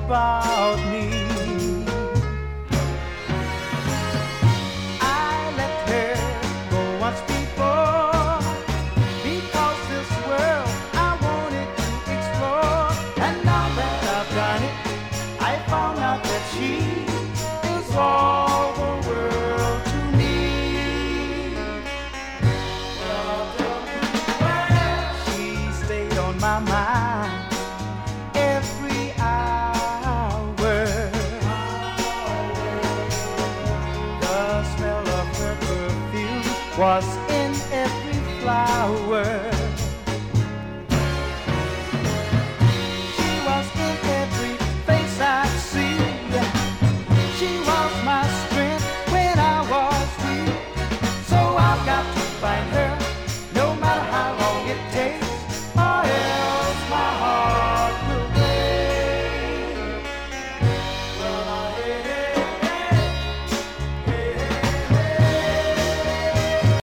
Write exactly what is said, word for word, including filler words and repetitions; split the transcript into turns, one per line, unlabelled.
about me. I let her go once before because this world I wanted to explore. And now that I've done it, I found out that she is all the world to me. She stayed on my mind every hour. The smell of her perfume was in every flower.